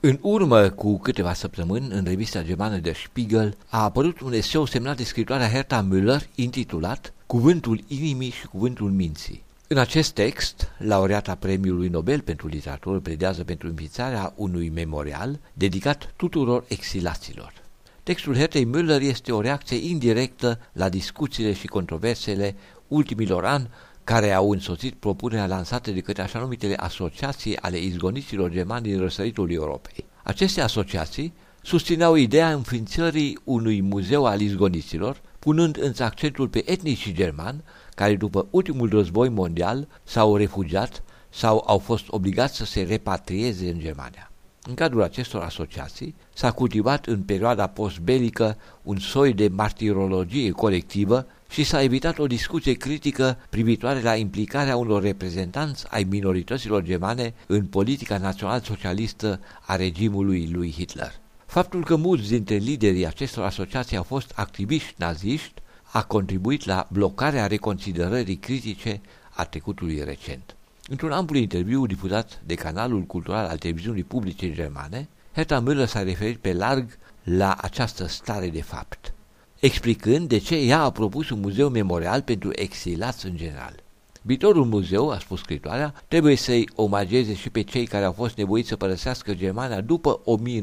În urmă cu câteva săptămâni, în revista germană Der Spiegel, a apărut un eseu semnat de scritoarea Herta Müller, intitulat Cuvântul inimii și cuvântul minții. În acest text, laureata Premiului Nobel pentru literatură pledează pentru înființarea unui memorial dedicat tuturor exilaților. Textul Hertei Müller este o reacție indirectă la discuțiile și controversele ultimilor ani care au însoțit propunerea lansată de către așa numitele asociații ale izgoniților germani din răsăritul Europei. Aceste asociații susțineau ideea înființării unui muzeu al izgoniților, punând însă accentul pe etnicii germani care după ultimul război mondial s-au refugiat sau au fost obligați să se repatrieze în Germania. În cadrul acestor asociații s-a cultivat în perioada postbelică un soi de martirologie colectivă și s-a evitat o discuție critică privitoare la implicarea unor reprezentanți ai minorităților germane în politica național-socialistă a regimului lui Hitler. Faptul că mulți dintre liderii acestor asociații au fost activiști naziști a contribuit la blocarea reconsiderării critice a trecutului recent. Într-un amplu interviu difuzat de canalul cultural al televiziunii publice germane, Herta Müller s-a referit pe larg la această stare de fapt, explicând de ce ea a propus un muzeu memorial pentru exilați în general. Viitorul muzeu, a spus scritoarea, trebuie să-i omageze și pe cei care au fost nevoiți să părăsească Germania după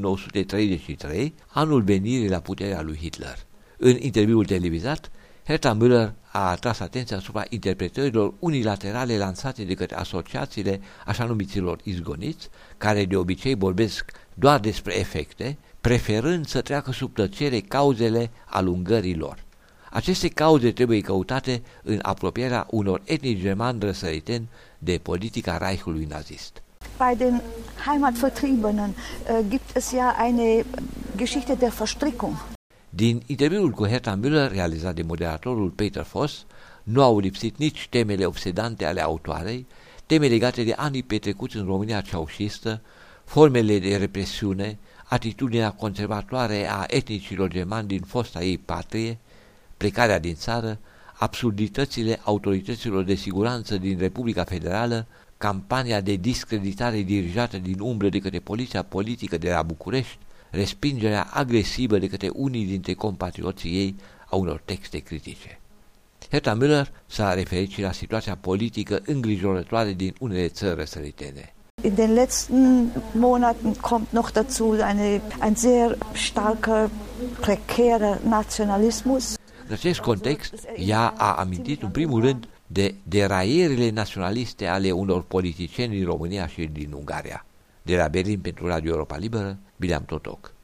1933, anul venirii la puterea lui Hitler. În interviul televizat, Herta Müller a atras atenția asupra interpretărilor unilaterale lansate de către asociațiile așa numiților izgoniți, care de obicei vorbesc doar despre efecte, preferând să treacă sub tăcere cauzele alungării lor. Aceste cauze trebuie căutate în apropierea unor etnici germani răsăriteni de politica Reichului nazist. Bei den Heimatvertriebenen gibt es ja eine Geschichte der Verstrickung. Din interviul cu Herta Müller, realizat de moderatorul Peter Voss, nu au lipsit nici temele obsedante ale autoarei, teme legate de anii petrecuți în România ceaușistă, formele de represiune, atitudinea conservatoare a etnicilor germani din fosta ei patrie, plecarea din țară, absurditățile autorităților de siguranță din Republica Federală, campania de discreditare dirijată din umbră de către poliția politică de la București, respingerea agresivă de către unii dintre compatrioții ei a unor texte critice. Herta Müller s-a referit și la situația politică îngrijorătoare din unele țări răsăritene. In den letzten Monaten kommt noch dazu ein sehr starker, prekärer Nationalismus. În acest context, ea a amintit în primul rând de deraierile naționaliste ale unor politicieni din România și din Ungaria. De la Berlin pentru Radio Europa Liberă, Bileam Totoc.